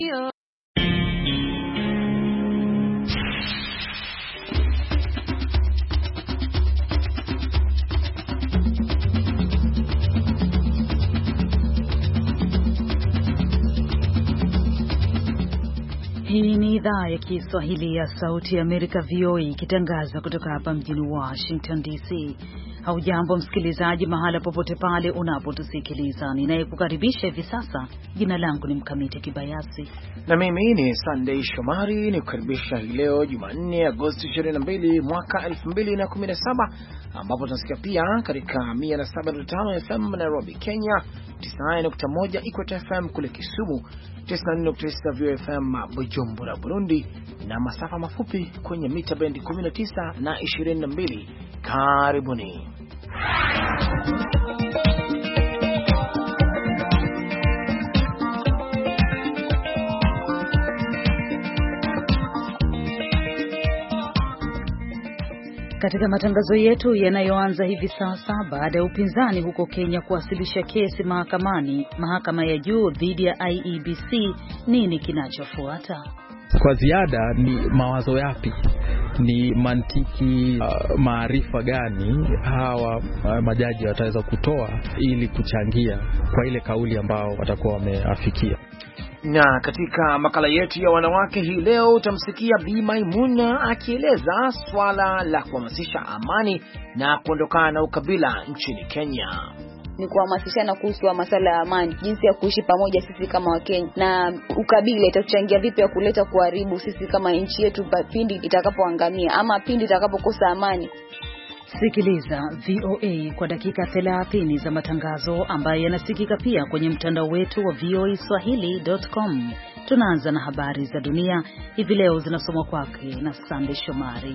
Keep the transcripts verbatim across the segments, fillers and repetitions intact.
Hii ni idhaa ya Kiswahili ya Sauti ya Amerika V O A ikitangaza kutoka hapa mjini Washington D C. Haujambo msikilizaji mahala popote pale unapotusikiliza. Ninayekukaribisha hivi sasa, jina langu ni Mkamiti Kibayasi. Na mimi ni Sunday Shomari, nikukaribisha hii leo Jumanne Agosti ishirini na mbili mwaka elfu mbili na kumi na saba, ambapo tunasikia pia katika mia na saba nukta tano F M Nairobi, Kenya, tisini na nane nukta moja Equator F M kule Kisumu, tisini na nne nukta tisa V O F M Bujumbura, Burundi, na masafa mafupi kwenye mita bendi kumi na tisa na ishirini na mbili. Karibuni. Katika matangazo yetu yanayoanza hivi sasa, baada ya upinzani huko Kenya kuwasilisha kesi mahakamani, mahakama ya juu dhidi ya I E B C, nini kinachofuata? Kwa ziada ni mawazo yapi, ni mantiki, uh, maarifa gani hawa uh, majaji wataweza kutoa ili kuchangia kwa ile kauli ambao watakuwa wameafikia. Na katika makala yetu ya wanawake hii leo utamsikia Bi Maimuna akieleza swala la kuhamasisha amani na kuondokana na ukabila nchini Kenya. Ni kuhamasishana kuhusu masuala ya amani, jinsi ya kuishi pamoja sisi kama Wakenya, na ukabila itachangia vipi ya kuleta kuharibu sisi kama nchi yetu pindi itakapoangamia ama pindi itakapokosa amani. Sikiliza V O A kwa dakika thelathini za matangazo ambayo yanasikika pia kwenye mtandao wetu wa V O A Swahili dot com. Tunaanza na habari za dunia hivi leo, zinasomwa kwake na Sunday Shomari.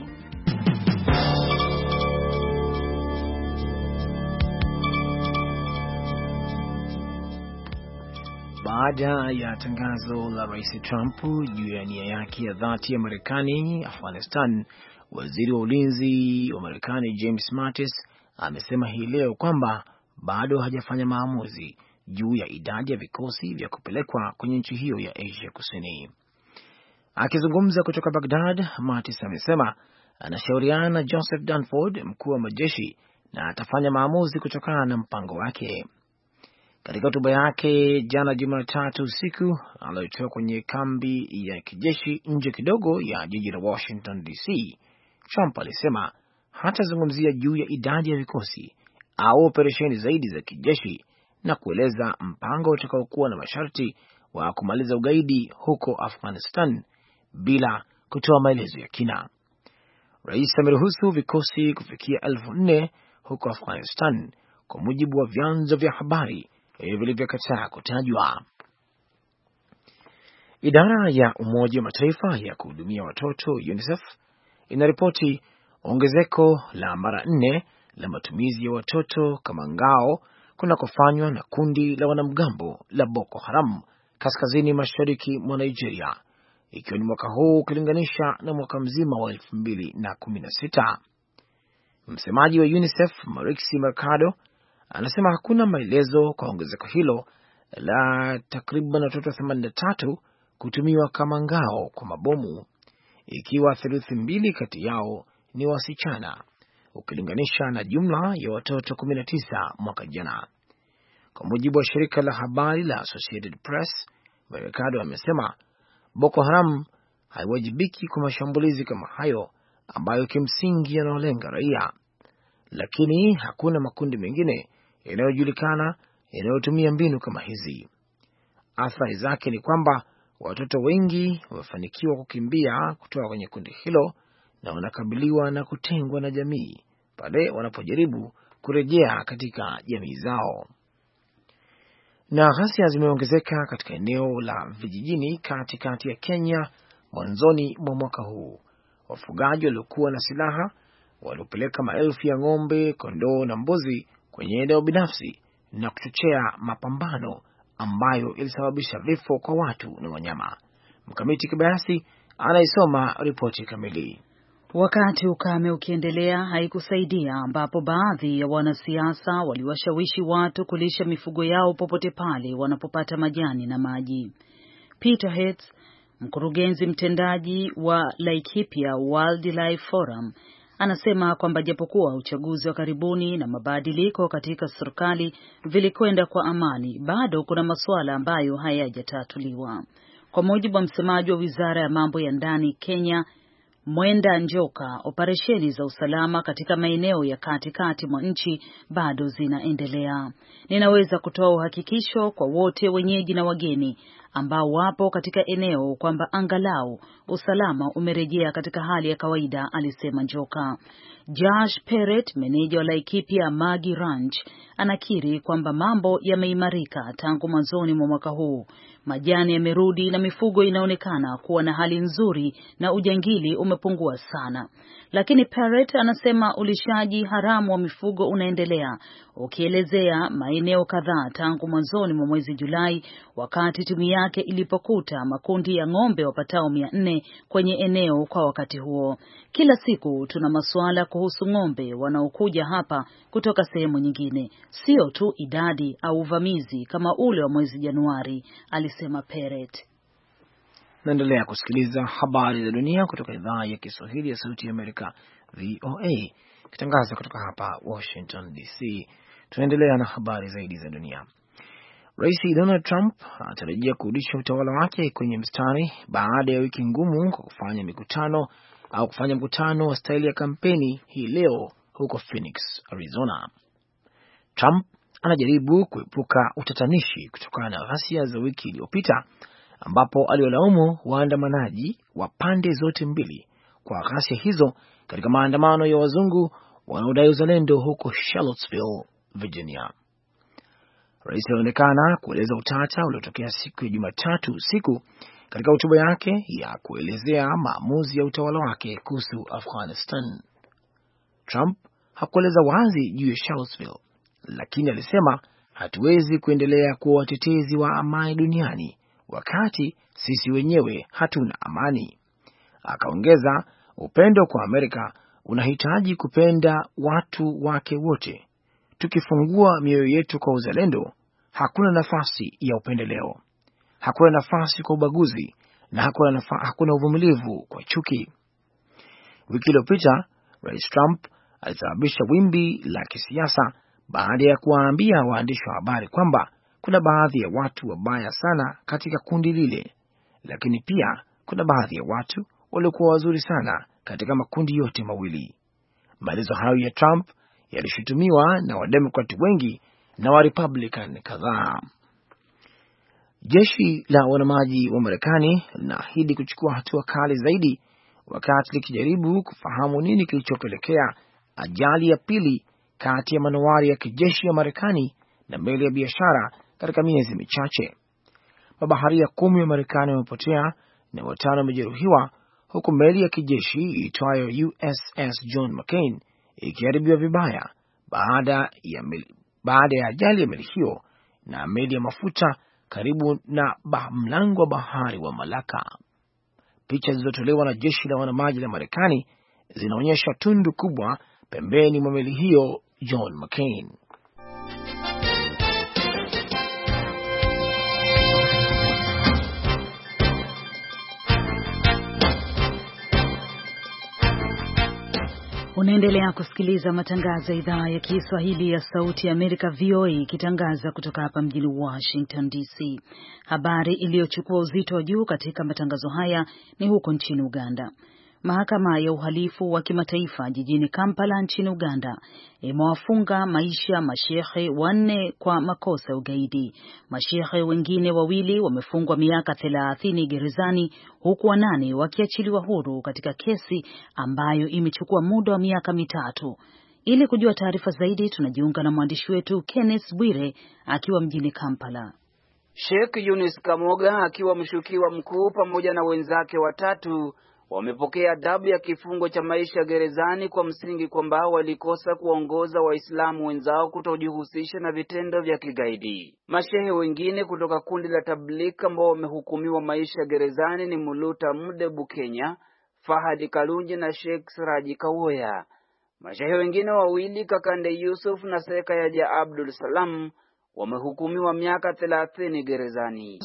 Baada ya tangazo la Rais Trump juu ya nia yake ya dhati ya Marekani Afghanistan, waziri wa ulinzi wa Marekani James Mattis amesema hii leo kwamba bado hajafanya maamuzi juu ya idadi ya vikosi vya kupelekwa kwenye nchi hiyo ya Asia Kusini. Akizungumza kutoka Baghdad, Mattis amesema anashauriana na Joseph Dunford, mkuu wa majeshi, na atafanya maamuzi kutokana na mpango wake. Katika hotuba yake jana Jumatatu usiku aliyotoa kwenye kambi ya kijeshi nje kidogo ya jiji la Washington D C, Trump alisema hatazungumzia juu ya idadi ya vikosi au operesheni zaidi za kijeshi, na kueleza mpango utakaokuwa na masharti wa kumaliza ugaidi huko Afghanistan bila kutoa maelezo ya kina. Rais ameruhusu vikosi kufikia elfu nne huko Afghanistan, kwa mujibu wa vyanzo vya habari vilivyokataa kutajwa. Idara ya Umoja wa Mataifa ya kuhudumia watoto UNICEF inaripoti ongezeko la mara nne la matumizi ya watoto kama ngao kunakofanywa na kundi la wanamgambo la Boko Haram kaskazini mashariki mwa Nigeria, ikiwa ni mwaka huu ukilinganisha na mwaka mzima wa elfu mbili na kumi na sita. Msemaji wa UNICEF Marixie Mercado anasema hakuna maelezo kwa ongezeko hilo la takriban watoto themanini na tatu kutumiwa kama ngao kwa mabomu, ikiwa theluthi mbili kati yao ni wasichana, ukilinganisha na jumla ya watoto kumi na tisa mwaka jana. Kwa mujibu wa shirika la habari la Associated Press, Mercado amesema Boko Haram haiwajibiki kwa mashambulizi kama hayo ambayo kimsingi yanalenga raia, lakini hakuna makundi mengine yanayojulikana yanayotumia mbinu kama hizi. Athari zake ni kwamba watoto wengi wamefanikiwa kukimbia kutoka kwenye kundi hilo na wanakabiliwa na kutengwa na jamii pale wanapojaribu kurejea katika jamii zao. Na ghasia zimeongezeka katika eneo la vijijini katikati ya Kenya mwanzoni mwa mwaka huu. Wafugaji waliokuwa na silaha waliopeleka maelfu ya ng'ombe, kondoo na mbuzi kwenye eneo binafsi na kuchochea mapambano ambayo ilisababisha vifo kwa watu na wanyama. Mkamiti Kibayasi anaisoma ripoti kamili. Wakati ukame ukiendelea haikusaidia, ambapo baadhi ya wanasiasa waliwashawishi watu kulisha mifugo yao popote pale wanapopata majani na maji. Peter Heitz, mkurugenzi mtendaji wa Laikipia Wildlife Forum, anasema kwamba japokuwa uchaguzi wa karibuni na mabadiliko katika serikali vilikwenda kwa amani, bado kuna masuala ambayo hayajatatuliwa. Kwa mujibu wa msemaji wa Wizara ya Mambo ya Ndani Kenya, Mwenda Njoka, operesheni za usalama katika maeneo ya katikati mwa nchi bado zinaendelea. Ninaweza kutoa uhakikisho kwa wote wenyeji na wageni ambao wapo katika eneo kwamba angalau usalama umerejea katika hali ya kawaida, alisema Njoka. Josh Perret, meneja wa Laikipia Magi Ranch, anakiri kwamba mambo yameimarika tangu mwanzoni mwa mwaka huu. Majani yamerudi na mifugo inaonekana kuwa na hali nzuri na ujangili umepungua sana. Lakini Perret anasema ulishaji haramu wa mifugo unaendelea, ukielezea maeneo kadhaa tangu mwanzoni mwa mwezi Julai wakati timu yake ilipokuta makundi ya ng'ombe wapatao mia nne kwenye eneo kwa wakati huo. Kila siku tuna masuala kuhusu ng'ombe wanaokuja hapa kutoka sehemu nyingine, sio tu idadi au uvamizi kama ule wa mwezi Januari, alisema Perret. Naendelea kusikiliza habari za dunia kutoka idhaa ya Kiswahili ya Sauti ya Amerika V O A, kitangaza kutoka hapa Washington D C. Tunaendelea na habari zaidi za dunia. Rais Donald Trump anatarajia kurudisha utawala wake kwenye mstari baada ya wiki ngumu kwa kufanya mikutano au kufanya mkutano wa staili ya kampeni hii leo huko Phoenix, Arizona. Trump anajaribu kuepuka utatanishi kutokana na ghasia za wiki iliyopita ambapo aliwalaumu waandamanaji wa pande zote mbili kwa ghasia hizo katika maandamano ya wazungu wanaodai uzalendo huko Charlottesville, Virginia. Rais alionekana kueleza utata uliotokea siku ya Jumatatu usiku katika hotuba yake ya kuelezea maamuzi ya utawala wake kuhusu Afghanistan. Trump hakueleza wazi juu ya Charlottesville, lakini alisema hatuwezi kuendelea kuwa watetezi wa amani duniani wakati sisi wenyewe hatuna amani. Akaongeza, upendo kwa Amerika unahitaji kupenda watu wake wote. Tukifungua mioyo yetu kwa uzalendo, hakuna nafasi ya upendeleo, hakuna nafasi kwa ubaguzi na hakuna, nafa, hakuna uvumilivu kwa chuki. Wiki iliyopita Rais Trump alisababisha wimbi la kisiasa baada ya kuwaambia waandishi wa habari kwamba kuna baadhi ya watu wabaya sana katika kundi lile, lakini pia kuna baadhi ya watu waliokuwa wazuri sana katika makundi yote mawili. Maelezo hayo ya Trump yalishutumiwa na wademokrati wengi na wa Republican kadhaa. Jeshi la wanamaji wa Marekani linaahidi kuchukua hatua kali zaidi wakati likijaribu kufahamu nini kilichopelekea ajali ya pili kati ya manowari ya kijeshi ya Marekani na meli ya biashara katika miezi michache. Mabaharia kumi wa Marekani wamepotea na watano wamejeruhiwa huku meli ya kijeshi iitwayo U S S John McCain ikiharibiwa vibaya baada ya meli, baada ya ajali ya meli hiyo na meli ya mafuta karibu na bah, mlango wa bahari wa Malaka. Picha zilizotolewa na jeshi la wanamaji la Marekani zinaonyesha tundu kubwa pembeni mwa meli hiyo John McCain. Unaendelea kusikiliza matangazo ya idhaa ya Kiswahili ya Sauti ya Amerika V O A ikitangaza kutoka hapa mjini Washington D C. Habari iliyochukua uzito wa juu katika matangazo haya ni huko nchini Uganda. Mahakama ya uhalifu wa kimataifa jijini Kampala nchini Uganda imewafunga maisha mashehe wanne kwa makosa ya ugaidi. Mashehe wengine wawili wamefungwa miaka thelathini gerezani huku wanane wakiachiliwa huru katika kesi ambayo imechukua muda wa miaka mitatu. Ili kujua taarifa zaidi tunajiunga na mwandishi wetu Kenneth Bwire akiwa mjini Kampala. Sheikh Yunus Kamoga akiwa mshukiwa mkuu pamoja na wenzake watatu wamepokea adhabu ya kifungo cha maisha gerezani kwa msingi kwamba walikosa kuongoza Waislamu wenzao kutojihusisha na vitendo vya kigaidi. Mashehe wengine kutoka kundi la Tabligh ambao wamehukumiwa maisha gerezani ni Muluta Mdebu Kenya, Fahadi Kalunji na Sheikh Siraji Kawoya. Mashehe wengine wawili Kakande Yusuf na Seka Yaja Abdul Salam wamehukumiwa miaka thelathini gerezani.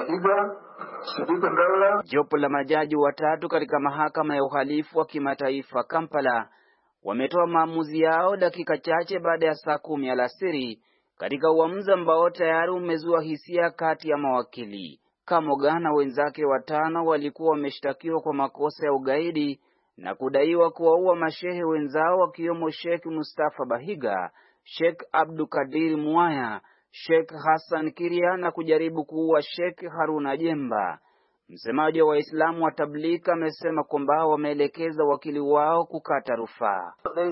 Jopo la majaji watatu katika mahakama ya uhalifu wa kimataifa Kampala wametoa maamuzi yao dakika chache baada ya saa kumi alasiri katika uamuzi ambao tayari umezua hisia kati ya mawakili. Kamoga na wenzake watano walikuwa wameshtakiwa kwa makosa ya ugaidi na kudaiwa kuwaua mashehe wenzao wakiwemo Sheikh Mustafa Bahiga, Sheikh Abdukadir Muaya, Sheikh Hassan Kiria na kujaribu kuua Sheikh Haruna Jemba. Msemaji wa Waislamu wa Tabligh amesema kwamba wameelekeza wakili wao kukata rufaa.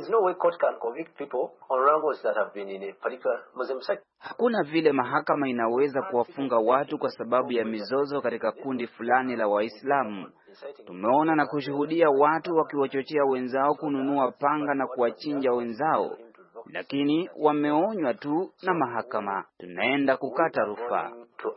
Hakuna vile mahakama inaweza kuwafunga watu kwa sababu ya mizozo katika kundi fulani la Waislamu. Tumeona na kushuhudia watu wakiwachochea wenzao kununua panga na kuwachinja wenzao, lakini wameonywa tu na mahakama. Tunaenda kukata rufaa.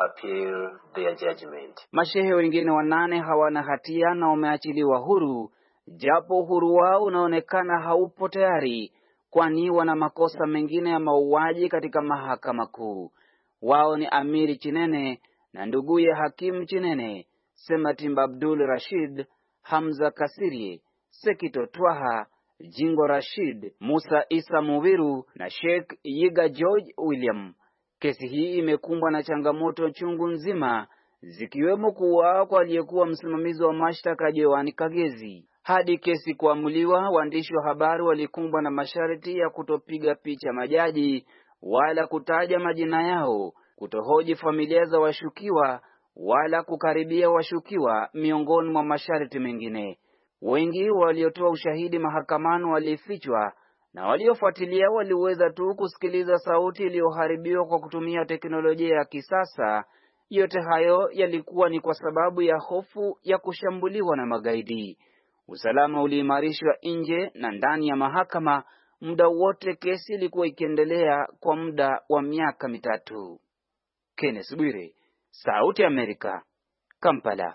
Mashehe wengine wanane hawana hatia na wameachiliwa huru, japo uhuru wao unaonekana haupo tayari, kwani wana makosa mengine ya mauaji katika mahakama kuu. Wao ni Amiri Chinene na nduguye Hakim Chinene, Sematimba Abdul Rashid, Hamza Kasiri, Sekito Twaha, Jingo Rashid, Musa Isa Muwiru na Sheikh Yiga George William. Kesi hii imekumbwa na changamoto chungu nzima, zikiwemo kuuawa kwa aliyekuwa msimamizi wa mashtaka Joan Kagezi. Hadi kesi kuamuliwa, waandishi wa habari walikumbwa na masharti ya kutopiga picha majaji wala kutaja majina yao, kutohoji familia za washukiwa wala kukaribia washukiwa, miongoni mwa masharti mengine. Wengi waliotoa ushahidi mahakamani walifichwa na waliofuatilia waliweza tu kusikiliza sauti iliyoharibiwa kwa kutumia teknolojia ya kisasa. Yote hayo yalikuwa ni kwa sababu ya hofu ya kushambuliwa na magaidi. Usalama uliimarishwa nje na ndani ya mahakama muda wote kesi ilikuwa ikiendelea kwa muda wa miaka mitatu. Kenneth Bwire, Sauti ya Amerika, Kampala.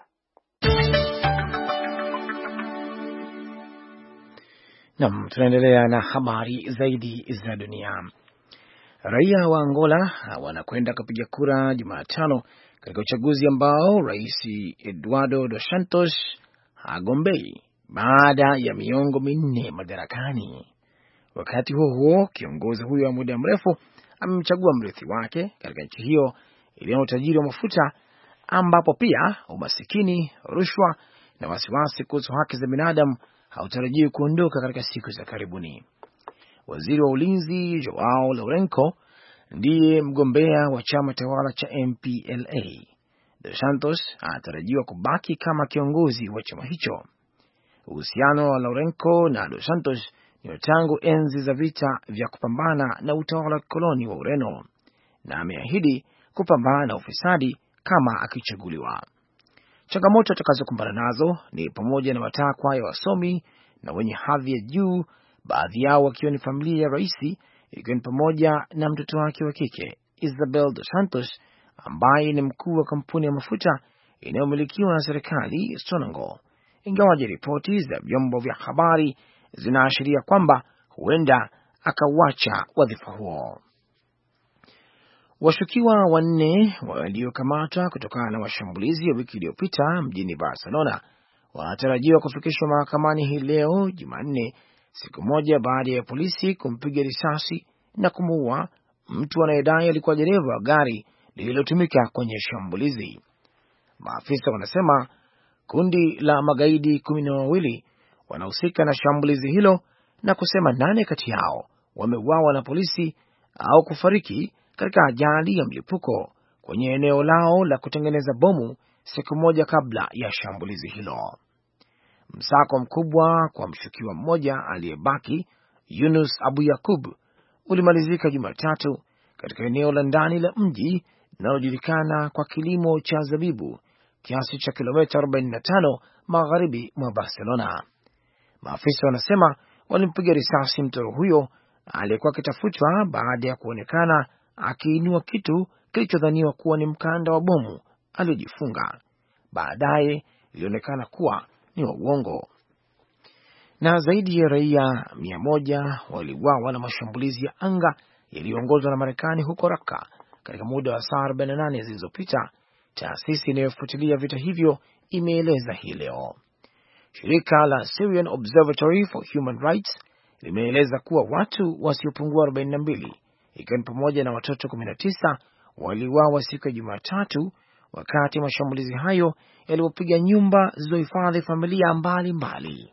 Naam, tunaendelea na habari zaidi za dunia. Raia wa Angola wanakwenda kupiga kura Jumatano katika uchaguzi ambao Rais Eduardo dos Santos hagombei baada ya miongo minne madarakani. Wakati huo huo, kiongozi huyo wa muda mrefu amemchagua mrithi wake katika nchi hiyo iliyo na utajiri wa mafuta, ambapo pia umasikini, rushwa na wasiwasi kuhusu haki za binadamu hautarajiwi kuondoka katika siku za karibuni. Waziri wa ulinzi Joao Lourenco ndiye mgombea wa chama tawala cha M P L A. Dos Santos anatarajiwa kubaki kama kiongozi wa chama hicho. Uhusiano wa Lourenco na Dos Santos ni tangu enzi za vita vya kupambana na utawala wa koloni wa Ureno, na ameahidi kupambana na ufisadi kama akichaguliwa. Changamoto atakazokumbana nazo ni pamoja na matakwa ya wasomi na wenye hadhi ya juu, baadhi yao wakiwa ni familia ya rais, ikiwa ni pamoja na mtoto wake wa kike Isabel dos Santos ambaye ni mkuu wa kampuni ya mafuta inayomilikiwa na serikali Sonangol. Ingawaje ripoti za vyombo vya habari zinaashiria kwamba huenda akauacha wadhifa huo. Washukiwa wanne waliokamatwa kutokana na mashambulizi ya wiki iliyopita mjini Barcelona wanatarajiwa kufikishwa mahakamani hii leo Jumanne, siku moja baada ya polisi kumpiga risasi na kumuua mtu anayedai alikuwa dereva wa gari lililotumika kwenye shambulizi. Maafisa wanasema kundi la magaidi kumi na wawili wanahusika na shambulizi hilo na kusema nane kati yao wameuawa na polisi au kufariki katika ajali ya mlipuko kwenye eneo lao la kutengeneza bomu siku moja kabla ya shambulizi hilo. Msako mkubwa kwa mshukiwa mmoja aliyebaki, Yunus Abu Yakub, ulimalizika Jumatatu katika eneo la ndani la mji linalojulikana kwa kilimo cha zabibu, kiasi cha kilomita arobaini na tano magharibi mwa Barcelona. Maafisa wanasema walimpiga risasi mtoro huyo aliyekuwa akitafutwa baada ya kuonekana akiinua kitu kilichodhaniwa kuwa ni mkanda wa bomu aliojifunga. Baadaye ilionekana kuwa ni wa uongo. Na zaidi ya raia mia moja waliuawa na mashambulizi ya anga yaliyoongozwa na Marekani huko Raqqa, katika muda wa saa arobaini na nane zilizopita, taasisi inayofuatilia vita hivyo imeeleza hii leo. Shirika la Syrian Observatory for Human Rights limeeleza kuwa watu wasiopungua arobaini na mbili, ikiwa ni pamoja na watoto kumi na tisa, waliuawa siku ya Jumatatu wakati mashambulizi hayo yalipopiga nyumba zilizohifadhi familia mbalimbali mbali.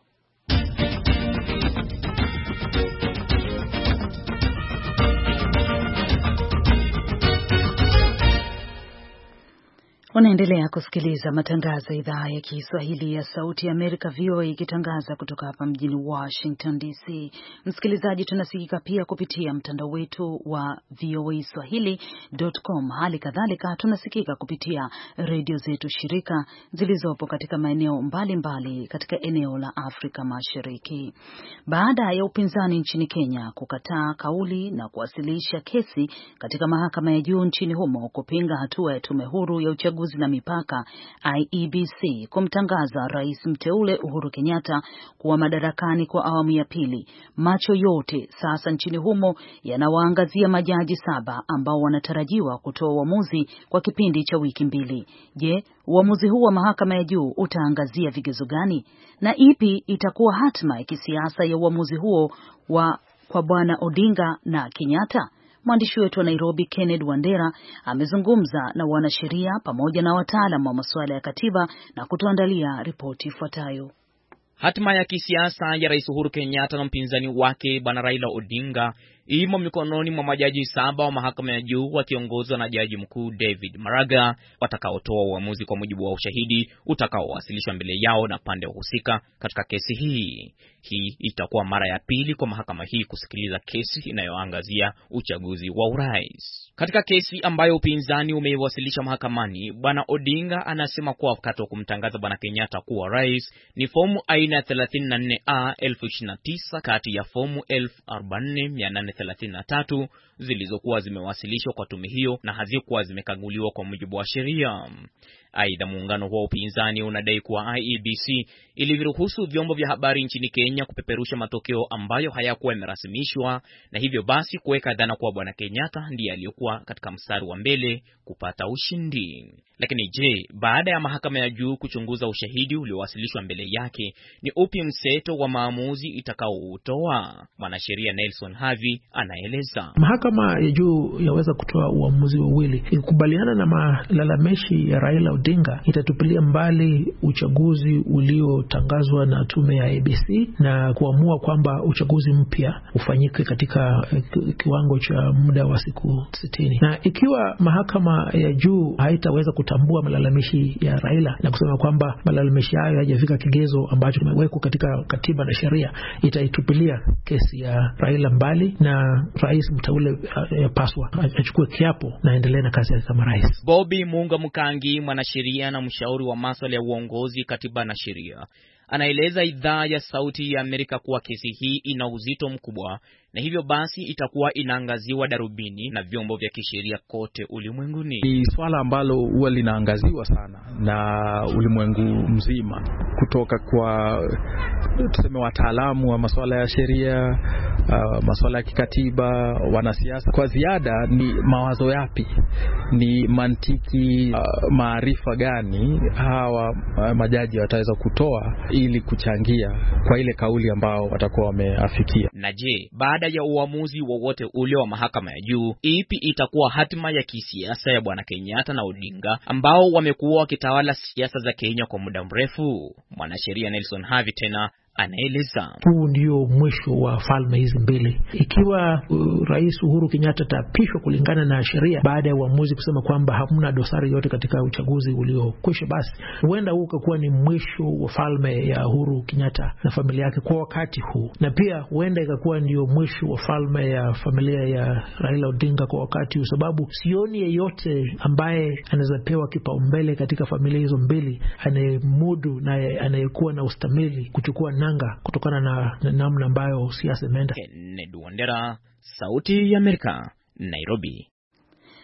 Unaendelea kusikiliza matangazo ya idhaa ya Kiswahili ya Sauti ya Amerika V O A ikitangaza kutoka hapa mjini Washington D C. Msikilizaji, tunasikika pia kupitia mtandao wetu wa V O A swahili dot com. Hali kadhalika tunasikika kupitia redio zetu shirika zilizopo katika maeneo mbalimbali katika eneo la Afrika Mashariki. Baada ya upinzani nchini Kenya kukataa kauli na kuwasilisha kesi katika mahakama ya juu nchini humo kupinga hatua ya tume huru ya uchaguzi na mipaka I E B C kumtangaza rais mteule Uhuru Kenyatta kuwa madarakani kwa awamu ya pili, macho yote sasa nchini humo yanawaangazia majaji saba ambao wanatarajiwa kutoa uamuzi kwa kipindi cha wiki mbili. Je, uamuzi huu wa mahakama ya juu utaangazia vigezo gani na ipi itakuwa hatima ya kisiasa ya uamuzi huo wa kwa bwana Odinga na Kenyatta? Mwandishi wetu wa Nairobi Kenneth Wandera amezungumza na wanasheria pamoja na wataalamu wa masuala ya katiba na kutuandalia ripoti ifuatayo. Hatima ya kisiasa ya Rais Uhuru Kenyatta na mpinzani wake bwana Raila Odinga imo mikononi mwa majaji saba wa mahakama ya juu wakiongozwa na Jaji Mkuu David Maraga, watakaotoa uamuzi kwa mujibu wa ushahidi utakaowasilishwa mbele yao na pande husika katika kesi hii. Hii itakuwa mara ya pili kwa mahakama hii kusikiliza kesi inayoangazia uchaguzi wa urais. Katika kesi ambayo upinzani umeiwasilisha mahakamani, bwana Odinga anasema kuwa wakati wa kumtangaza bwana Kenyatta kuwa rais ni fomu aina thelathini na nne A elfu ishirini na tisa kati ya fomu elfu arobaini mia nane thelathini na tatu zilizokuwa zimewasilishwa kwa tume hiyo na hazikuwa zimekaguliwa kwa mujibu wa sheria. Aidha, muungano wa upinzani unadai kuwa I E B C iliviruhusu vyombo vya habari nchini Kenya kupeperusha matokeo ambayo hayakuwa yamerasimishwa na hivyo basi kuweka dhana kuwa bwana Kenyatta ndiye aliyokuwa katika mstari wa mbele kupata ushindi. Lakini je, baada ya mahakama ya juu kuchunguza ushahidi uliowasilishwa mbele yake, ni upi mseto wa maamuzi itakaoutoa? Mwanasheria Nelson Havi anaeleza. Mahakama ya juu yaweza kutoa uamuzi wawili. Ikikubaliana na malalamishi ya Raila Odinga, itatupilia mbali uchaguzi uliotangazwa na tume ya I E B C na kuamua kwamba uchaguzi mpya ufanyike katika kiwango cha muda wa siku sitini. Na ikiwa mahakama ya juu haitaweza kutambua malalamishi ya Raila na kusema kwamba malalamishi hayo hayajafika kigezo ambacho kimewekwa katika katiba na sheria, itaitupilia kesi ya Raila mbali na rais mteule yapaswa achukue kiapo na endelee na kazi yake kama rais. Bobby Munga Mkangi, mwanasheria na mshauri wa masuala ya uongozi, katiba na sheria, anaeleza idhaa ya Sauti ya Amerika kuwa kesi hii ina uzito mkubwa na hivyo basi itakuwa inaangaziwa darubini na vyombo vya kisheria kote ulimwenguni. Ni swala ambalo huwa linaangaziwa sana na ulimwengu mzima, kutoka kwa tuseme wataalamu wa masuala ya sheria, uh, masuala ya kikatiba, wanasiasa. Kwa ziada ni mawazo yapi, ni mantiki, uh, maarifa gani hawa uh, majaji wataweza kutoa ili kuchangia kwa ile kauli ambao watakuwa wameafikia. Na je, baada ya uamuzi wowote ule wa mahakama ya juu, ipi itakuwa hatima ya kisiasa ya bwana Kenyatta na Odinga ambao wamekuwa wakitawala siasa za Kenya kwa muda mrefu? Mwanasheria Nelson Havi tena anaeleza. Huu ndio mwisho wa falme hizi mbili. Ikiwa uh, Rais Uhuru Kenyatta tapishwa kulingana na sheria baada ya uamuzi kusema kwamba hamna dosari yote katika uchaguzi uliokwisha, basi huenda huu ukakuwa ni mwisho wa falme ya Uhuru Kenyatta na familia yake kwa wakati huu, na pia huenda ikakuwa ndio mwisho wa falme ya familia ya Raila Odinga kwa wakati huu, sababu sioni yeyote ambaye anaweza pewa kipaumbele katika familia hizo mbili anayemudu na anayekuwa na ustamili kuchukua nanga kutokana na namna ambayo siasa imeenda. Kenneth Wandera, Sauti ya Amerika, Nairobi.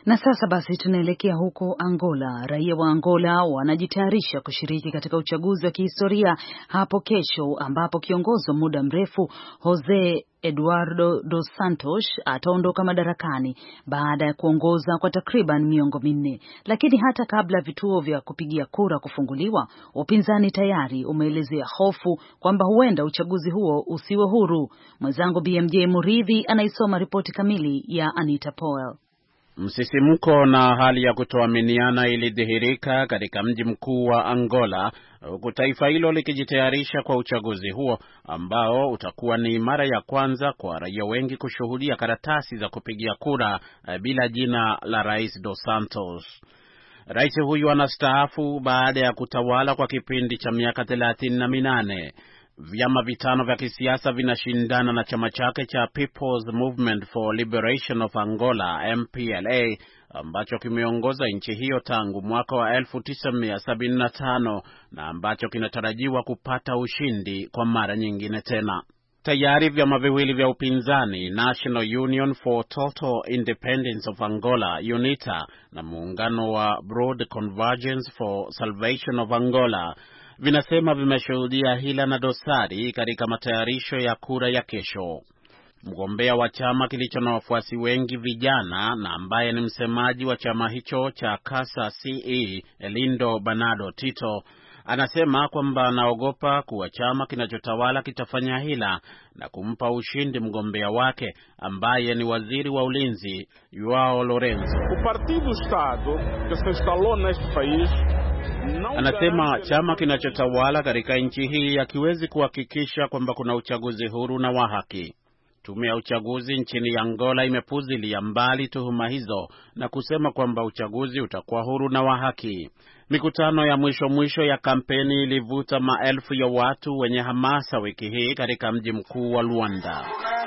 Na sasa basi tunaelekea huko Angola. Raia wa Angola wanajitayarisha kushiriki katika uchaguzi wa kihistoria hapo kesho, ambapo kiongozi wa muda mrefu Jose Eduardo dos Santos ataondoka madarakani baada ya kuongoza kwa takriban miongo minne. Lakini hata kabla vituo vya kupigia kura kufunguliwa, upinzani tayari umeelezea hofu kwamba huenda uchaguzi huo usiwe huru. Mwenzangu B M J Muridhi anaisoma ripoti kamili ya Anita Powell. Msisimko na hali ya kutoaminiana ilidhihirika katika mji mkuu wa Angola, huku taifa hilo likijitayarisha kwa uchaguzi huo ambao utakuwa ni mara ya kwanza kwa raia wengi kushuhudia karatasi za kupigia kura bila jina la Rais Dos Santos. Rais huyu anastaafu baada ya kutawala kwa kipindi cha miaka thelathini na minane. Vyama vitano vya kisiasa vinashindana na chama chake cha People's Movement for Liberation of Angola M P L A ambacho kimeongoza nchi hiyo tangu mwaka wa elfu tisa mia sabini na tano na ambacho kinatarajiwa kupata ushindi kwa mara nyingine tena. Tayari vyama viwili vya upinzani, National Union for Total Independence of Angola UNITA na muungano wa Broad Convergence for Salvation of Angola, vinasema vimeshuhudia hila na dosari katika matayarisho ya kura ya kesho. Mgombea wa chama kilicho na wafuasi wengi vijana na ambaye ni msemaji wa chama hicho cha Casa C E, Elindo Bernardo Tito, anasema kwamba anaogopa kuwa chama kinachotawala kitafanya hila na kumpa ushindi mgombea wake ambaye ni waziri wa ulinzi Joao Lourenço. O Partido Estado que se instalou neste país. Anasema chama kinachotawala katika nchi hii hakiwezi kuhakikisha kwamba kuna uchaguzi huru na wa haki. Tume ya uchaguzi nchini Angola imepuzilia mbali tuhuma hizo na kusema kwamba uchaguzi utakuwa huru na wa haki. Mikutano ya mwisho mwisho ya kampeni ilivuta maelfu ya watu wenye hamasa wiki hii katika mji mkuu wa Luanda.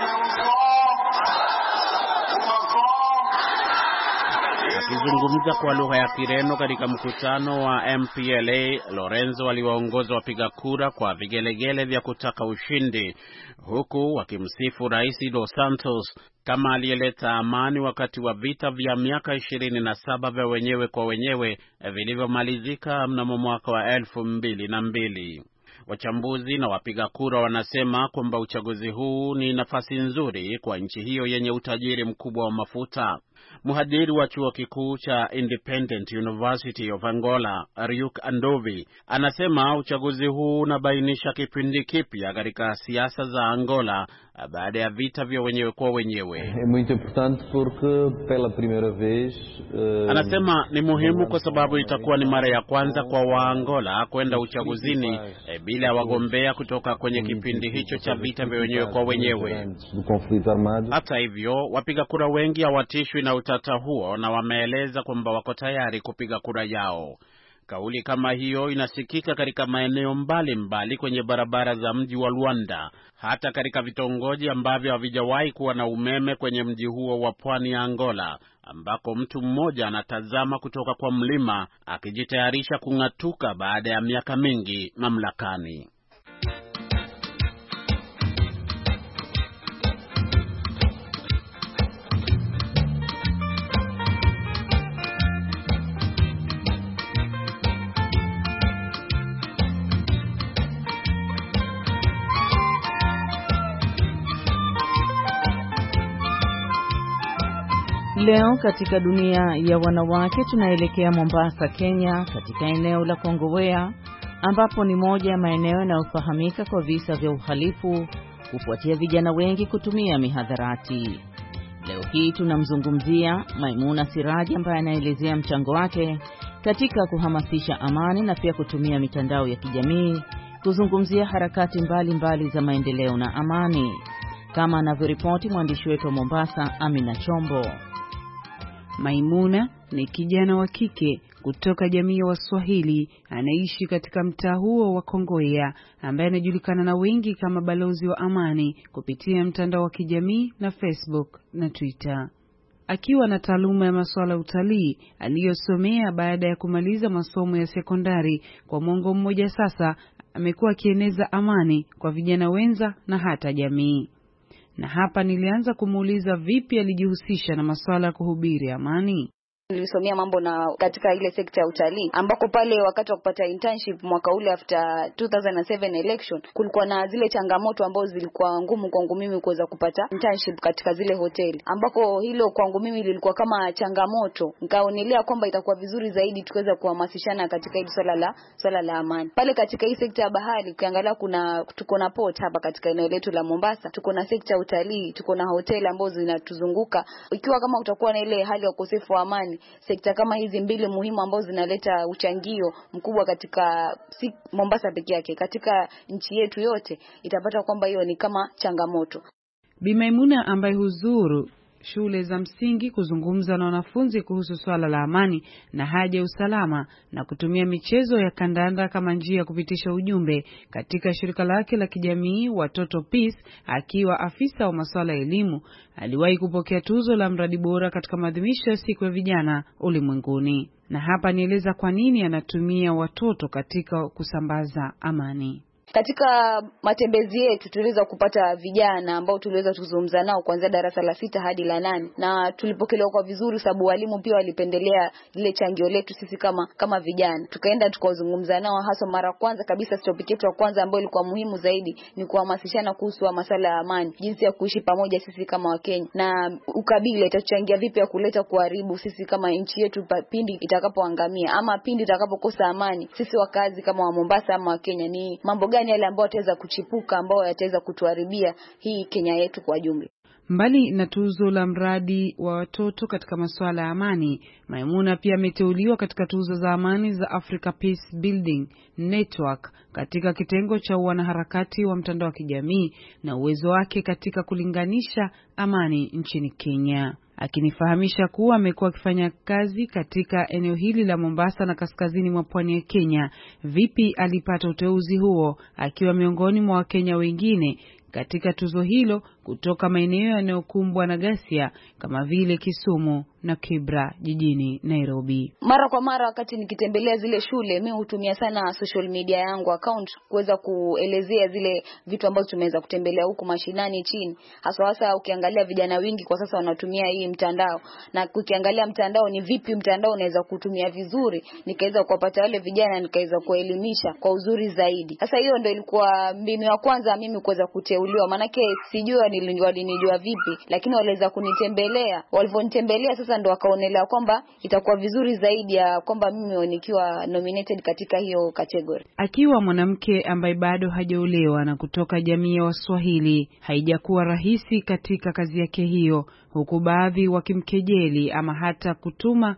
Akizungumza kwa lugha ya Kireno katika mkutano wa M P L A, Lourenço aliwaongoza wapiga kura kwa vigelegele vya kutaka ushindi, huku wakimsifu Rais Dos Santos kama aliyeleta amani wakati wa vita vya miaka ishirini na saba vya wenyewe kwa wenyewe vilivyomalizika mnamo mwaka wa elfu mbili na mbili. Wachambuzi na wapiga kura wanasema kwamba uchaguzi huu ni nafasi nzuri kwa nchi hiyo yenye utajiri mkubwa wa mafuta. Mhadhiri wa chuo kikuu cha Independent University of Angola, Ryuk Andovi, anasema uchaguzi huu unabainisha kipindi kipya katika siasa za Angola baada ya vita vya wenyewe kwa wenyewe. É muito importante porque pela primeira vez uh, anasema ni muhimu kwa sababu itakuwa ni mara ya kwanza kwa Waangola kwenda uchaguzini eh, bila wagombea kutoka kwenye kipindi hicho cha vita vya wenyewe kwa wenyewe. Hata hivyo, wapiga kura wengi hawatishwi na utata huo na wameeleza kwamba wako tayari kupiga kura yao. Kauli kama hiyo inasikika katika maeneo mbalimbali mbali kwenye barabara za mji wa Luanda, hata katika vitongoji ambavyo havijawahi kuwa na umeme kwenye mji huo wa pwani ya Angola, ambako mtu mmoja anatazama kutoka kwa mlima akijitayarisha kung'atuka baada ya miaka mingi mamlakani. Leo katika dunia ya wanawake tunaelekea Mombasa, Kenya, katika eneo la Kongowea ambapo ni moja ya maeneo yanayofahamika kwa visa vya uhalifu kufuatia vijana wengi kutumia mihadharati. Leo hii tunamzungumzia Maimuna Siraji ambaye anaelezea mchango wake katika kuhamasisha amani na pia kutumia mitandao ya kijamii kuzungumzia harakati mbalimbali mbali za maendeleo na amani, kama anavyoripoti mwandishi wetu wa Mombasa Amina Chombo. Maimuna ni kijana wa kike kutoka jamii ya Waswahili anaishi katika mtaa huo wa Kongowea, ambaye anajulikana na wengi kama balozi wa amani kupitia mtandao wa kijamii na Facebook na Twitter. Akiwa na taaluma ya masuala ya utalii aliyosomea baada ya kumaliza masomo ya sekondari, kwa mwongo mmoja sasa amekuwa akieneza amani kwa vijana wenza na hata jamii. Na hapa nilianza kumuuliza vipi alijihusisha na masuala ya kuhubiri amani. Nilisomea mambo na katika ile sekta ya utalii, ambako pale wakati wa kupata internship mwaka ule after two thousand seven election kulikuwa na zile changamoto ambazo zilikuwa ngumu kwangu mimi kuweza kupata internship katika zile hoteli, ambako hilo kwangu mimi lilikuwa kama changamoto. Nikaonelea kwamba itakuwa vizuri zaidi tuweza kuhamasishana katika hili swala la swala la amani. Pale katika hii sekta ya bahari ukiangalia kuna tuko na port hapa katika eneo letu la Mombasa, tuko na sekta ya utalii, tuko na hoteli ambazo zinatuzunguka. Ikiwa kama utakuwa na ile hali ya ukosefu wa amani, sekta kama hizi mbili muhimu ambazo zinaleta uchangio mkubwa katika si Mombasa pekee yake, katika nchi yetu yote, itapata kwamba hiyo ni kama changamoto. Bi Maimuna ambaye huzuru shule za msingi kuzungumza na wanafunzi kuhusu swala la amani na haja ya usalama na kutumia michezo ya kandanda kama njia ya kupitisha ujumbe katika shirika lake la kijamii Watoto Peace, akiwa afisa wa masuala ya elimu, aliwahi kupokea tuzo la mradi bora katika maadhimisho ya siku ya vijana ulimwenguni. Na hapa nieleza kwa nini anatumia watoto katika kusambaza amani. Katika matembezi yetu tuliweza kupata vijana ambao tuliweza kuzungumza nao kuanzia darasa la sita hadi la nane, na tulipokelewa kwa vizuri sababu walimu pia walipendelea ile changio letu sisi kama kama vijana. Tukaenda tukazungumza nao, hasa mara kwanza kabisa topic yetu ya kwanza ambayo ilikuwa muhimu zaidi ni kuhamasishana kuhusu masuala ya amani, jinsi ya kuishi pamoja sisi kama Wakenya, na ukabila itachangia vipi ya kuleta kuharibu sisi kama nchi yetu pindi itakapoangamia ama pindi itakapokosa amani. Sisi wakazi kama wa Mombasa ama Wakenya, ni mambo gani yale ambao wataweza kuchipuka ambao yataweza kutuharibia hii Kenya yetu kwa jumla. Mbali na tuzo la mradi wa watoto katika masuala ya amani, Maimuna pia ameteuliwa katika tuzo za amani za Africa Peace Building Network katika kitengo cha wanaharakati wa mtandao wa kijamii na uwezo wake katika kulinganisha amani nchini Kenya. Akinifahamisha kuwa amekuwa akifanya kazi katika eneo hili la Mombasa na kaskazini mwa pwani ya Kenya, vipi alipata uteuzi huo akiwa miongoni mwa Wakenya wengine katika tuzo hilo kutoka maeneo yanayokumbwa na ghasia kama vile Kisumu na Kibra jijini Nairobi. Mara kwa mara wakati nikitembelea zile shule, mimi hutumia sana social media yangu account kuweza kuelezea zile vitu ambazo tumeweza kutembelea huku mashinani chini. Hasa hasa ukiangalia vijana wengi kwa sasa wanatumia hii mtandao, na ukiangalia mtandao ni vipi mtandao unaweza kutumia vizuri, nikaweza kuwapata wale vijana nikaweza kuelimisha kwa uzuri zaidi. Sasa hiyo ndio ilikuwa mbinu ya kwanza mimi kuweza kuteuliwa, manake sijua walinijua vipi, lakini waliweza kunitembelea. Walivyonitembelea sasa ndo wakaonelea kwamba itakuwa vizuri zaidi ya kwamba mimi nikiwa nominated katika hiyo category. Akiwa mwanamke ambaye bado hajaolewa na kutoka jamii ya Waswahili, haijakuwa rahisi katika kazi yake hiyo, huku baadhi wakimkejeli ama hata kutuma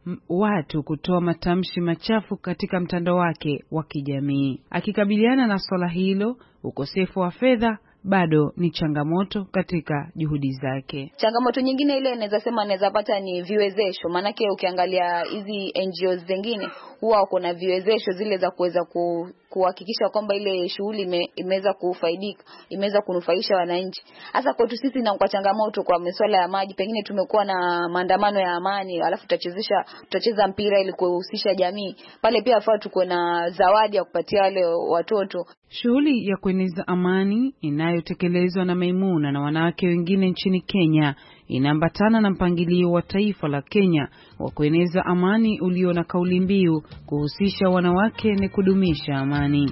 watu kutoa matamshi machafu katika mtandao wake wa kijamii. Akikabiliana na swala hilo, ukosefu wa fedha bado ni changamoto katika juhudi zake. Changamoto nyingine ile naweza sema naweza pata ni viwezesho, manake ukiangalia hizi N G Os zingine huwa kuna viwezesho zile za kuweza ku kuhakikisha kwamba ile shughuli imeweza kufaidika, imeweza kunufaisha wananchi. Hasa kwetu sisi na kwa changamoto kwa masuala ya maji, pengine tumekuwa na maandamano ya amani, alafu tutachezesha tutacheza mpira ili kuhusisha jamii. Pale pia afaa tuko na zawadi ya kupatia wale watoto. Shughuli ya kueneza amani inayotekelezwa na Maimuna na wanawake wengine nchini Kenya inaambatana na mpangilio wa taifa la Kenya wa kueneza amani ulio na kauli mbiu kuhusisha wanawake na kudumisha amani.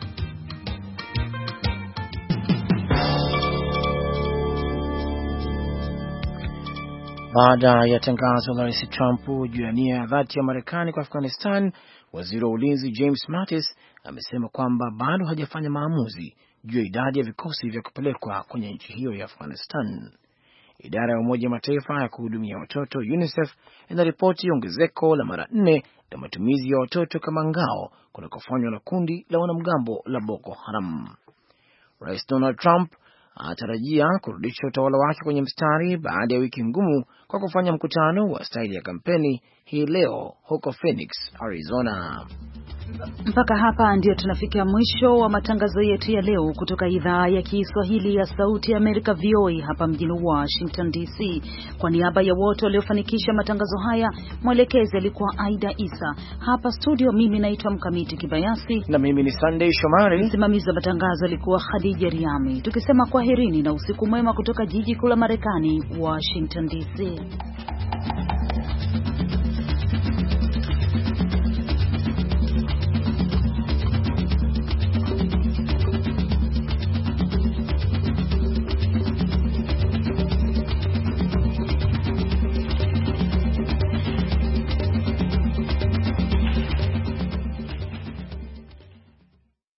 Baada ya tangazo la Rais Trump juu ya nia ya dhati ya Marekani kwa Afghanistan, waziri wa ulinzi James Mattis amesema kwamba bado hajafanya maamuzi juu ya idadi ya vikosi vya kupelekwa kwenye nchi hiyo ya Afghanistan. Idara ya Umoja wa Mataifa ya kuhudumia watoto UNICEF inaripoti ongezeko la mara nne la matumizi ya watoto kama ngao kunakofanywa na kundi la wanamgambo la Boko Haram. Rais Donald Trump anatarajia kurudisha utawala wake kwenye mstari baada ya wiki ngumu kwa kufanya mkutano wa staili ya kampeni hii leo huko Phoenix, Arizona. Mpaka hapa ndio tunafika mwisho wa matangazo yetu ya leo kutoka idhaa ya Kiswahili ya Sauti ya Amerika V O A hapa mjini Washington D C. Kwa niaba ya wote waliofanikisha matangazo haya, mwelekezi alikuwa Aida Isa. Hapa studio mimi naitwa Mkamiti Kibayasi na mimi ni Sunday Shomari. Msimamizi wa matangazo alikuwa Khadija Riami. Tukisema kwaherini na usiku mwema kutoka jiji kuu la Marekani, Washington D C.